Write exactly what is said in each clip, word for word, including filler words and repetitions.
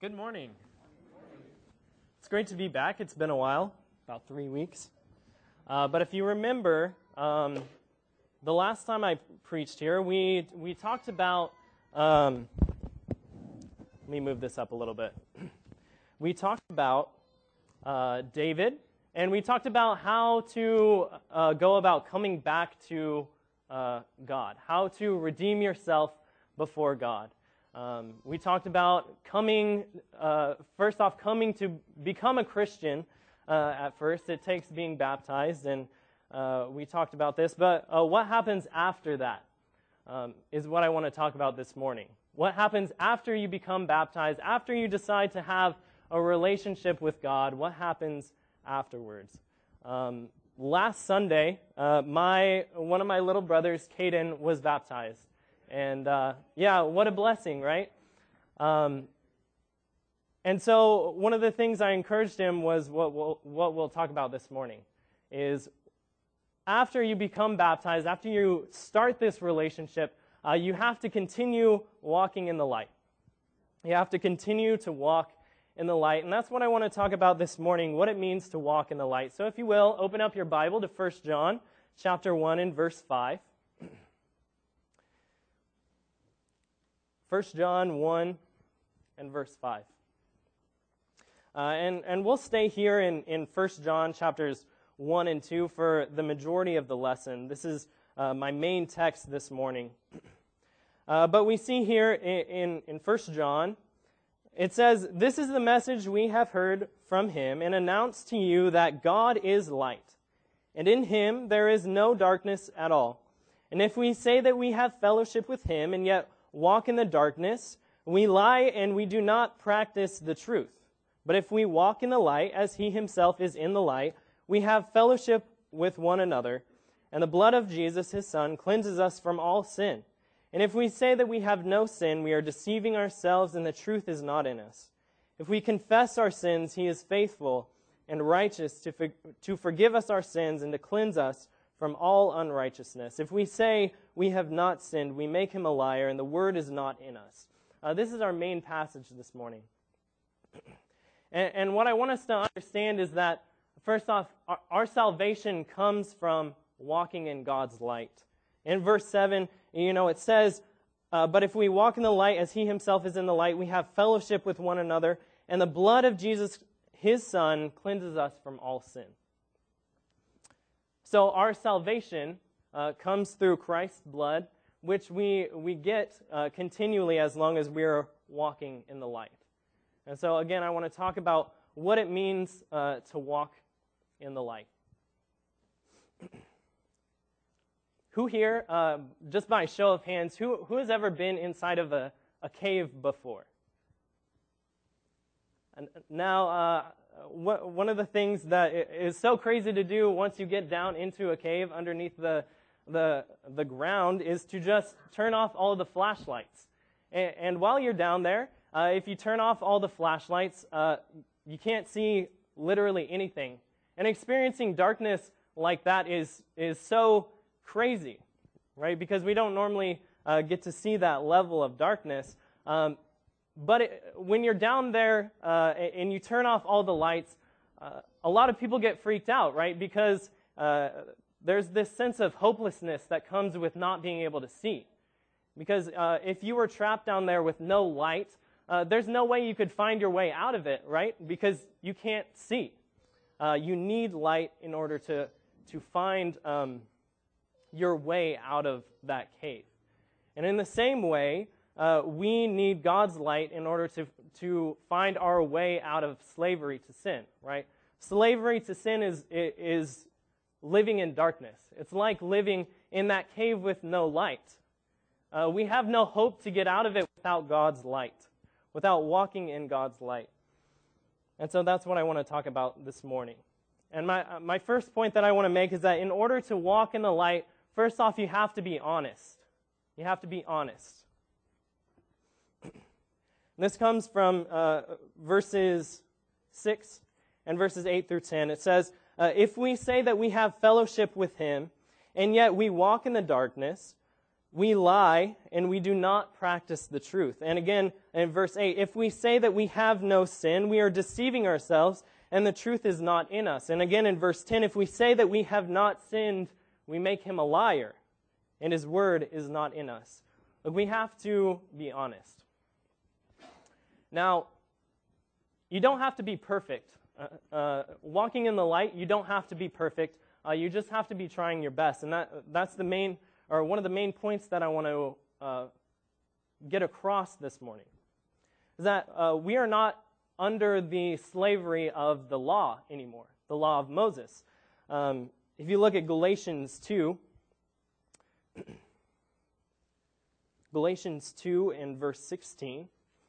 Good morning. It's great to be back. It's been a while, about three weeks. Uh, but if you remember, um, the last time I preached here, we we talked about. Um, let me move this up a little bit. We talked about uh, David, and we talked about how to uh, go about coming back to uh, God, how to redeem yourself before God. Um, we talked about coming, uh, first off, coming to become a Christian uh, at first. It takes being baptized, and uh, we talked about this. But uh, what happens after that um, is what I want to talk about this morning. What happens after you become baptized, after you decide to have a relationship with God? What happens afterwards? Um, last Sunday, uh, my one of my little brothers, Caden, was baptized. And uh, yeah, what a blessing, right? Um, and so one of the things I encouraged him was what we'll, what we'll talk about this morning is after you become baptized, after you start this relationship, uh, you have to continue walking in the light. You have to continue to walk in the light. And that's what I want to talk about this morning, what it means to walk in the light. So if you will, open up your Bible to First John chapter one and verse five. First John one and verse five. Uh, and, and we'll stay here in, in First John chapters one and two for the majority of the lesson. This is uh, my main text this morning. Uh, but we see here in, in, in First John, it says, "This is the message we have heard from him and announced to you that God is light, and in him there is no darkness at all. And if we say that we have fellowship with him and yet walk in the darkness, we lie and we do not practice the truth. But if we walk in the light, as he himself is in the light, we have fellowship with one another, and the blood of Jesus, his Son, cleanses us from all sin. And if we say that we have no sin, we are deceiving ourselves, and the truth is not in us. If we confess our sins, he is faithful and righteous to, for, to forgive us our sins and to cleanse us from all unrighteousness. If we say we have not sinned, we make him a liar, and the word is not in us." Uh, this is our main passage this morning. and, and what I want us to understand is that, first off, our, our salvation comes from walking in God's light. In verse seven, you know, it says, uh, "But if we walk in the light as he himself is in the light, we have fellowship with one another, and the blood of Jesus, his Son, cleanses us from all sin." So our salvation uh, comes through Christ's blood, which we, we get uh, continually as long as we're walking in the light. And so again, I want to talk about what it means uh, to walk in the light. Who here, uh, just by show of hands, who, who has ever been inside of a, a cave before? And now, uh, one of the things that is so crazy to do once you get down into a cave underneath the the the ground is to just turn off all the flashlights. And, and while you're down there, uh, if you turn off all the flashlights, uh, you can't see literally anything. And experiencing darkness like that is is so crazy, right? Because we don't normally uh, get to see that level of darkness. Um, But it, when you're down there uh, and you turn off all the lights, uh, a lot of people get freaked out, right? Because uh, there's this sense of hopelessness that comes with not being able to see. Because uh, if you were trapped down there with no light, uh, there's no way you could find your way out of it, right? Because you can't see. Uh, you need light in order to, to find um, your way out of that cave. And in the same way, Uh, we need God's light in order to to find our way out of slavery to sin, right? Slavery to sin is is living in darkness. It's like living in that cave with no light. Uh, we have no hope to get out of it without God's light, without walking in God's light. And so that's what I want to talk about this morning. And my my first point that I want to make is that in order to walk in the light, first off, you have to be honest. You have to be honest. This comes from uh, verses six and verses eight through ten. It says, uh, "If we say that we have fellowship with him, and yet we walk in the darkness, we lie and we do not practice the truth. And again, in verse eight, if we say that we have no sin, we are deceiving ourselves, and the truth is not in us. And again, in verse ten, if we say that we have not sinned, we make him a liar, and his word is not in us. Look, we have to be honest. Now, you don't have to be perfect. Uh, uh, walking in the light, you don't have to be perfect. Uh, you just have to be trying your best. And that that's the main, or one of the main points that I want to uh, get across this morning, is that uh, we are not under the slavery of the law anymore, the law of Moses. Um, if you look at Galatians two, Galatians two and verse sixteen,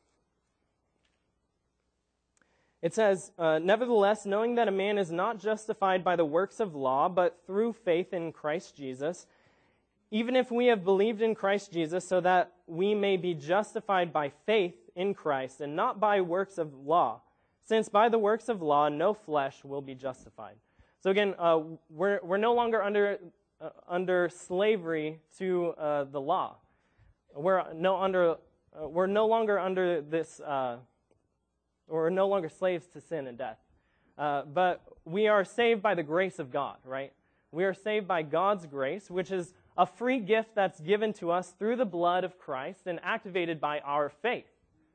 it says, uh, nevertheless, knowing that a man is not justified by the works of law, but through faith in Christ Jesus, even if we have believed in Christ Jesus, so that we may be justified by faith in Christ, and not by works of law, since by the works of law no flesh will be justified. So again, uh, we're we're no longer under uh, under slavery to uh, the law. We're no under uh, we're no longer under this. Uh, Or no longer slaves to sin and death. Uh, but we are saved by the grace of God, right? We are saved by God's grace, which is a free gift that's given to us through the blood of Christ and activated by our faith.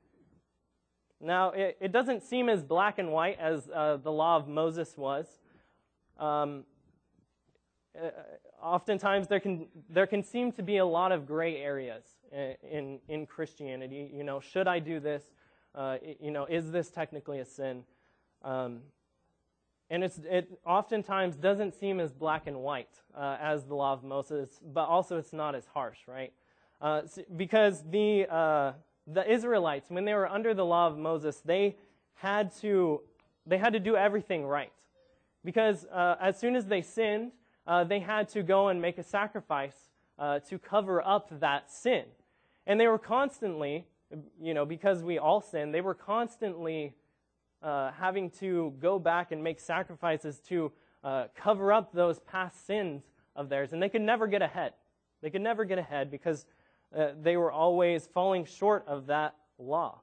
Now, it, it doesn't seem as black and white as uh, the law of Moses was. Um, uh, oftentimes, there can there can seem to be a lot of gray areas in in Christianity. You know, should I do this? Uh, you know, is this technically a sin? Um, and it's, it oftentimes doesn't seem as black and white uh, as the law of Moses, but also it's not as harsh, right? Uh, because the uh, the Israelites, when they were under the law of Moses, they had to they had to do everything right, because uh, as soon as they sinned, uh, they had to go and make a sacrifice uh, to cover up that sin, and they were constantly. You know, because we all sin, they were constantly uh, having to go back and make sacrifices to uh, cover up those past sins of theirs. And they could never get ahead. They could never get ahead because uh, they were always falling short of that law.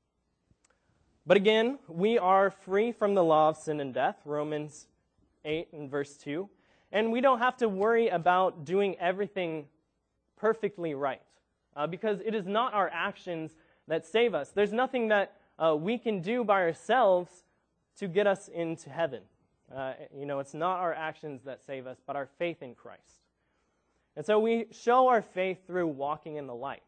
But again, we are free from the law of sin and death, Romans eight and verse two. And we don't have to worry about doing everything perfectly right. Uh, because it is not our actions that save us. There's nothing that uh, we can do by ourselves to get us into heaven. Uh, you know, it's not our actions that save us, but our faith in Christ. And so we show our faith through walking in the light.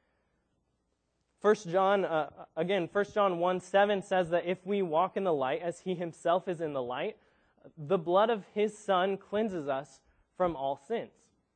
First John, uh, again, First John one seven says that if we walk in the light as he himself is in the light, the blood of his Son cleanses us from all sins.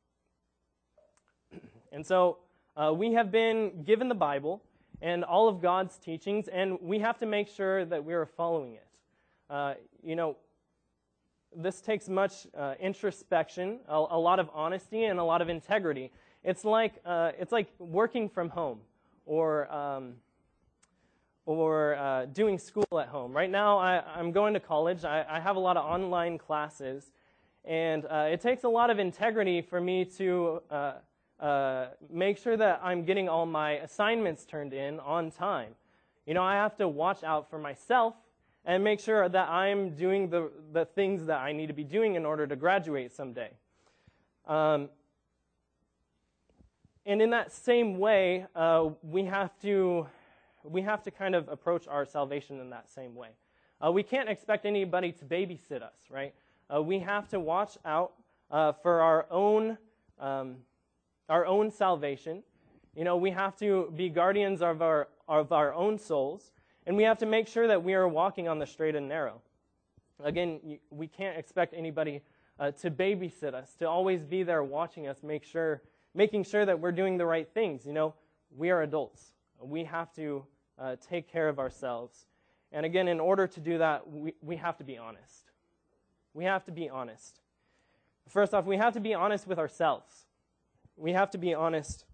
And so, Uh, we have been given the Bible and all of God's teachings, and we have to make sure that we are following it. Uh, you know, this takes much uh, introspection, a, a lot of honesty, and a lot of integrity. It's like uh, it's like working from home, or um, or uh, doing school at home. Right now, I, I'm going to college. I, I have a lot of online classes, and uh, it takes a lot of integrity for me to. Uh, Uh, make sure that I'm getting all my assignments turned in on time. You know, I have to watch out for myself and make sure that I'm doing the, the things that I need to be doing in order to graduate someday. Um, and in that same way, uh, we have to we have to kind of approach our salvation in that same way. Uh, we can't expect anybody to babysit us, right? Uh, we have to watch out uh, for our own. Um, Our own salvation. You know, we have to be guardians of our of our own souls, and we have to make sure that we are walking on the straight and narrow. Again, we can't expect anybody uh, to babysit us, to always be there watching us, make sure, making sure that we're doing the right things. You know, we are adults. We have to uh, take care of ourselves. And again, in order to do that, we, we have to be honest. We have to be honest. First off, we have to be honest with ourselves. We have to be honest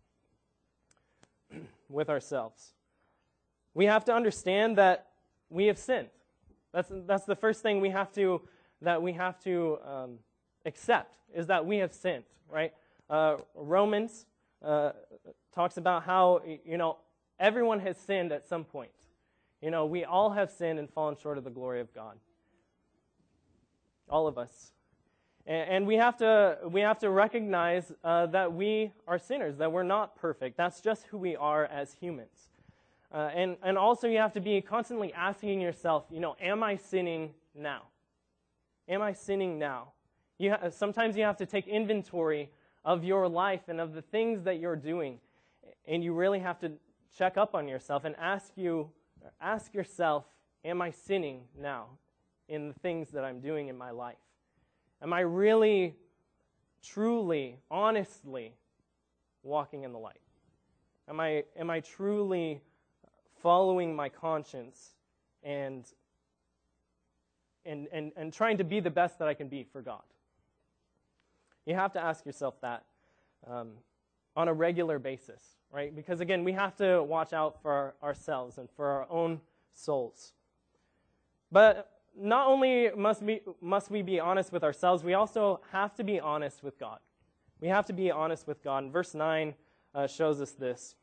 with ourselves. We have to understand that we have sinned. That's that's the first thing we have to that we have to um, accept, is that we have sinned. Right? Uh, Romans uh, talks about how, you know, everyone has sinned at some point. You know, we all have sinned and fallen short of the glory of God. All of us. And, and we have to we have to recognize uh, that we are sinners, that we're not perfect. That's just who we are as humans. Uh, and, and also you have to be constantly asking yourself, you know, am I sinning now? Am I sinning now? You ha- sometimes you have to take inventory of your life and of the things that you're doing. And you really have to check up on yourself and ask you, ask yourself, am I sinning now in the things that I'm doing in my life? Am I really, truly, honestly walking in the light? Am I, am I truly following my conscience and, and, and, and trying to be the best that I can be for God? You have to ask yourself that um, on a regular basis, right? Because again, we have to watch out for our, ourselves and for our own souls. But not only must we, must we be honest with ourselves, we also have to be honest with God. We have to be honest with God. And verse nine uh, shows us this.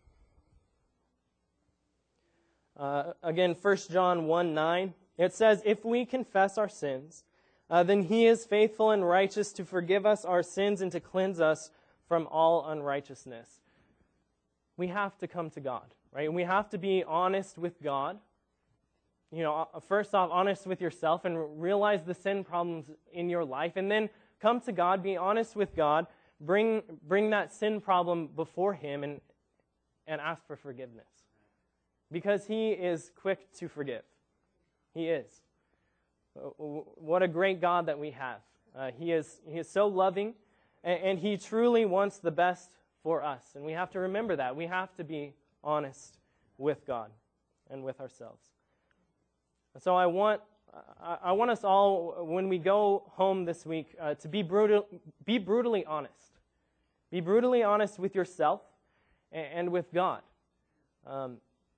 Uh, again, First John one nine, it says, if we confess our sins, uh, then He is faithful and righteous to forgive us our sins and to cleanse us from all unrighteousness. We have to come to God, right? We have to be honest with God. You know, first off, honest with yourself and realize the sin problems in your life, and then come to God, be honest with God, bring bring that sin problem before Him and and ask for forgiveness. Because He is quick to forgive. He is. What a great God that we have. Uh, he is He is so loving, and, and He truly wants the best for us. And we have to remember that. We have to be honest with God and with ourselves. So I want I want us all, when we go home this week, uh, to be brutal, be brutally honest. Be brutally honest with yourself and, and with God. Um,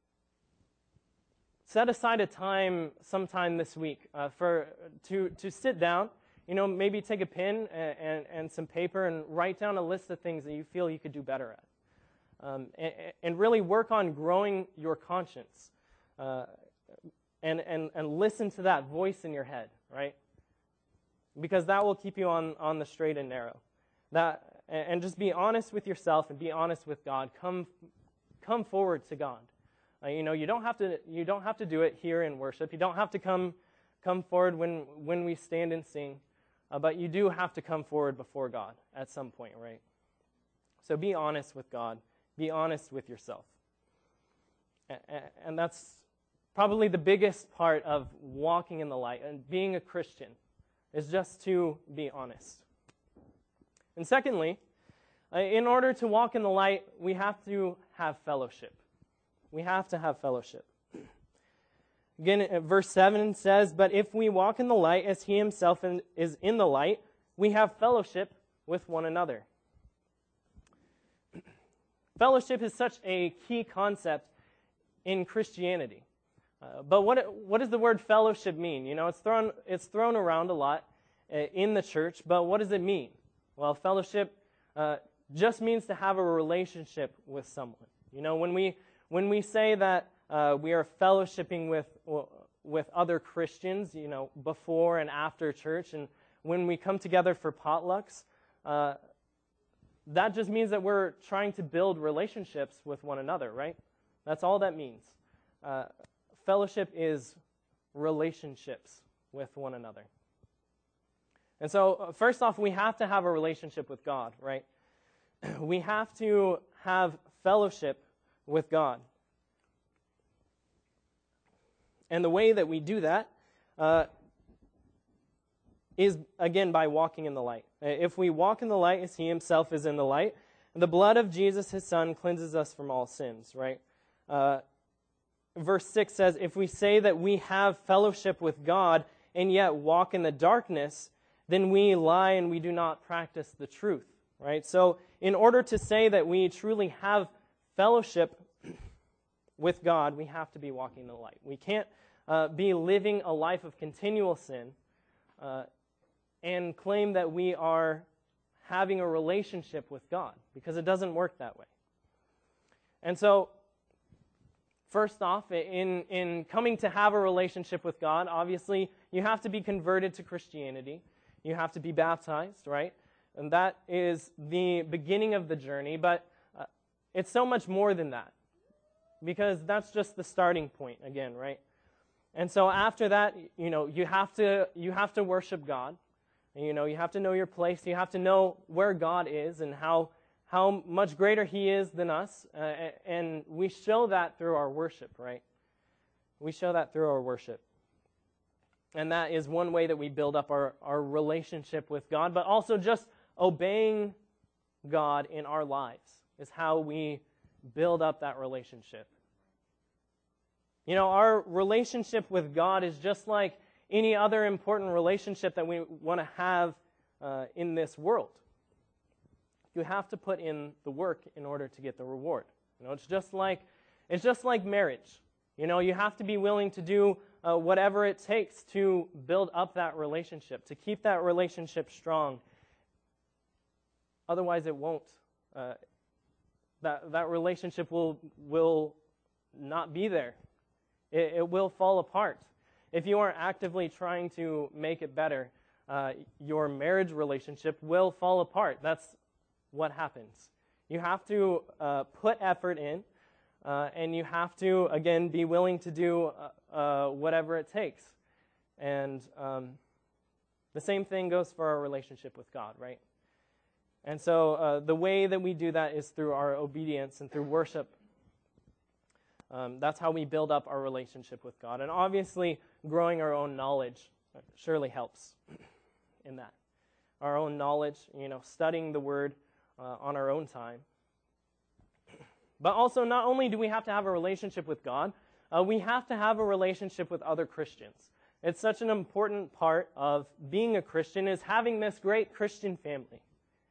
set aside a time sometime this week uh, for to to sit down. You know, maybe take a pen and, and, and some paper and write down a list of things that you feel you could do better at, um, and, and really work on growing your conscience. Uh, And, and and listen to that voice in your head, right? Because that will keep you on, on the straight and narrow. That and just be honest with yourself and be honest with God. Come come forward to God. Uh, you know, you don't have to you don't have to do it here in worship. You don't have to come come forward when when we stand and sing, uh, but you do have to come forward before God at some point, right? So be honest with God. Be honest with yourself, and, and that's probably the biggest part of walking in the light and being a Christian is just to be honest. And secondly, in order to walk in the light, we have to have fellowship. We have to have fellowship. Again, verse seven says, but if we walk in the light as He Himself is in the light, we have fellowship with one another. Fellowship is such a key concept in Christianity. Uh, but what what does the word fellowship mean? You know, it's thrown it's thrown around a lot uh, in the church, but what does it mean? Well, fellowship uh, just means to have a relationship with someone. You know, when we when we say that uh, we are fellowshipping with with other Christians, you know, before and after church, and when we come together for potlucks, uh, that just means that we're trying to build relationships with one another, right? That's all that means. Uh, Fellowship is relationships with one another. And so, uh, first off, we have to have a relationship with God, right? We have to have fellowship with God. And the way that we do that uh, is, again, by walking in the light. If we walk in the light as He Himself is in the light, the blood of Jesus, His Son, cleanses us from all sins, right? Uh, Verse six says, if we say that we have fellowship with God and yet walk in the darkness, then we lie and we do not practice the truth, right? So in order to say that we truly have fellowship with God, we have to be walking in the light. We can't uh, be living a life of continual sin uh, and claim that we are having a relationship with God, because it doesn't work that way. And so, first off, in, in coming to have a relationship with God, obviously, you have to be converted to Christianity. You have to be baptized, right? And that is the beginning of the journey, but uh, it's so much more than that, because that's just the starting point again, right? And so after that, you know, you have to you have to worship God. And, you know, you have to know your place. You have to know where God is and how how much greater He is than us. Uh, and we show that through our worship, right? We show that through our worship. And that is one way that we build up our, our relationship with God, but also just obeying God in our lives is how we build up that relationship. You know, our relationship with God is just like any other important relationship that we want to have uh, in this world. You have to put in the work in order to get the reward. You know, it's just like it's just like marriage. You know, you have to be willing to do uh, whatever it takes to build up that relationship, to keep that relationship strong. Otherwise, it won't. Uh, that that relationship will will not be there. It, it will fall apart. If you aren't actively trying to make it better, uh, your marriage relationship will fall apart. That's what happens. You have to uh, put effort in, uh, and you have to, again, be willing to do uh, uh, whatever it takes. And um, the same thing goes for our relationship with God, right? And so uh, the way that we do that is through our obedience and through worship. Um, that's how we build up our relationship with God. And obviously, growing our own knowledge surely helps in that. Our own knowledge, you know, studying the Word uh, on our own time. But also, not only do we have to have a relationship with God, uh, we have to have a relationship with other Christians. It's such an important part of being a Christian is having this great Christian family.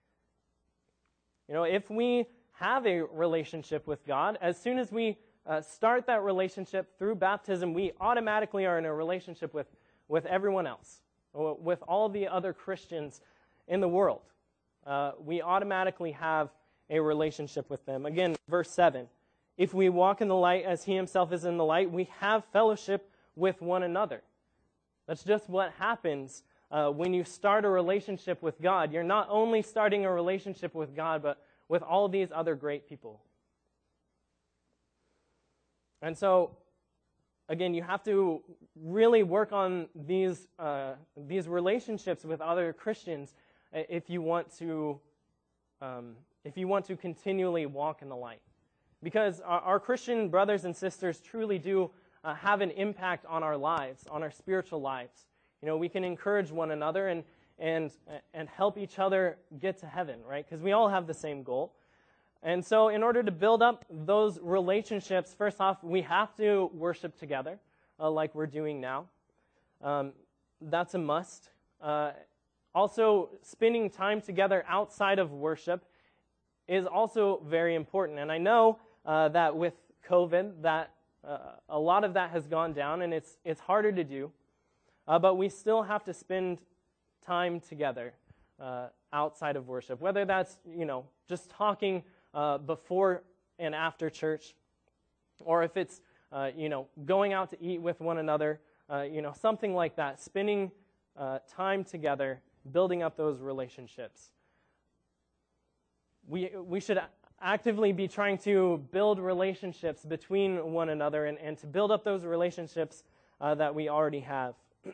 You know, if we have a relationship with God, as soon as we uh, start that relationship through baptism, we automatically are in a relationship with, with everyone else, with all the other Christians in the world. Uh, we automatically have a relationship with them. Again, verse seven, if we walk in the light as He Himself is in the light, we have fellowship with one another. That's just what happens uh, when you start a relationship with God. You're not only starting a relationship with God, but with all these other great people. And so, again, you have to really work on these uh, these relationships with other Christians if you want to um, if you want to continually walk in the light, because our, our Christian brothers and sisters truly do uh, have an impact on our lives, on our spiritual lives. You know, we can encourage one another and and and help each other get to heaven, right? Because we all have the same goal. And so in order to build up those relationships, first off, we have to worship together, uh, like we're doing now. Um, that's a must. Uh, also, spending time together outside of worship is also very important. And I know uh, that with COVID, that uh, a lot of that has gone down, and it's it's harder to do. Uh, but we still have to spend time together uh, outside of worship, whether that's, you know, just talking Uh, before and after church, or if it's, uh, you know, going out to eat with one another, uh, you know, something like that, spending uh, time together, building up those relationships. We we should actively be trying to build relationships between one another and, and to build up those relationships uh, that we already have.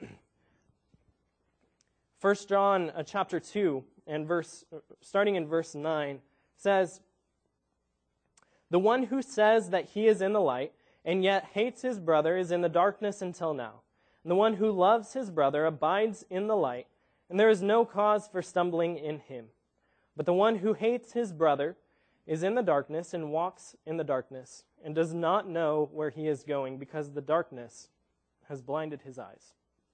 First John uh, chapter two, and verse starting in verse nine, says, "The one who says that he is in the light and yet hates his brother is in the darkness until now. And the one who loves his brother abides in the light, and there is no cause for stumbling in him. But the one who hates his brother is in the darkness and walks in the darkness and does not know where he is going because the darkness has blinded his eyes."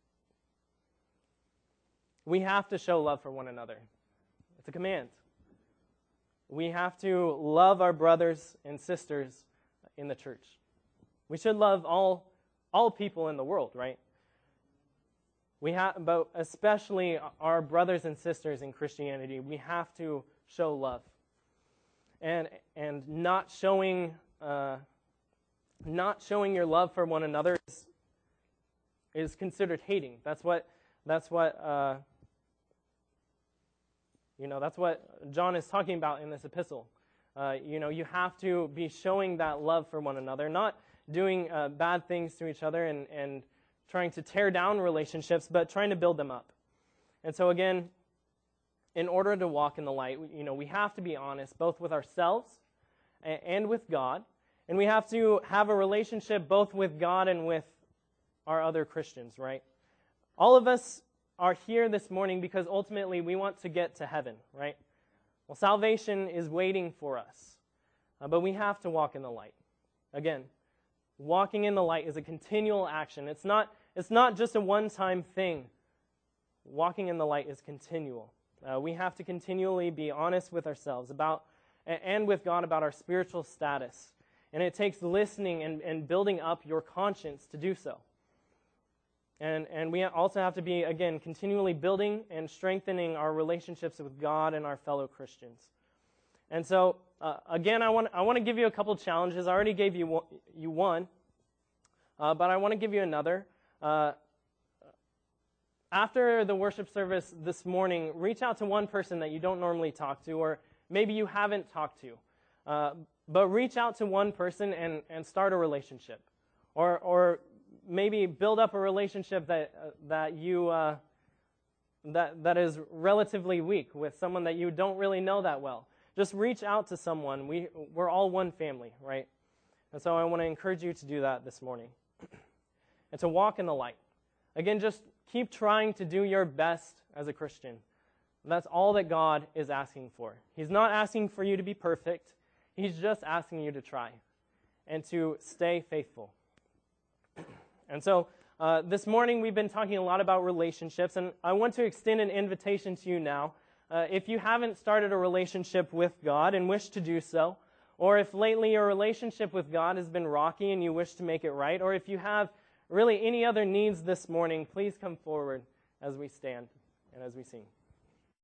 We have to show love for one another. It's a command. We have to love our brothers and sisters in the church. We should love all all people in the world, right? We have, but especially our brothers and sisters in Christianity, we have to show love. And and not showing uh, not showing your love for one another is, is considered hating. That's what that's what uh, you know. That's what John is talking about in this epistle. Uh, you know, you have to be showing that love for one another, not doing uh, bad things to each other and, and trying to tear down relationships, but trying to build them up. And so again, in order to walk in the light, you know, we have to be honest both with ourselves and, and with God, and we have to have a relationship both with God and with our other Christians, right? All of us are here this morning because ultimately we want to get to heaven, right? Well, salvation is waiting for us, uh, but we have to walk in the light. Again, walking in the light is a continual action. It's not, it's not just a one-time thing. Walking in the light is continual. Uh, we have to continually be honest with ourselves about and with God about our spiritual status. And it takes listening and, and building up your conscience to do so. And, and we also have to be, again, continually building and strengthening our relationships with God and our fellow Christians. And so, uh, again, I want, I want to give you a couple challenges. I already gave you one, you one uh, but I want to give you another. Uh, after the worship service this morning, reach out to one person that you don't normally talk to, or maybe you haven't talked to. Uh, but reach out to one person and, and start a relationship. Or, or maybe build up a relationship that uh, that you uh, that that is relatively weak with someone that you don't really know that well. Just reach out to someone. We we're all one family, right? And so I want to encourage you to do that this morning, and to walk in the light. Again, just keep trying to do your best as a Christian. That's all that God is asking for. He's not asking for you to be perfect. He's just asking you to try and to stay faithful. And so uh, this morning we've been talking a lot about relationships, and I want to extend an invitation to you now. Uh, if you haven't started a relationship with God and wish to do so, or if lately your relationship with God has been rocky and you wish to make it right, or if you have really any other needs this morning, please come forward as we stand and as we sing.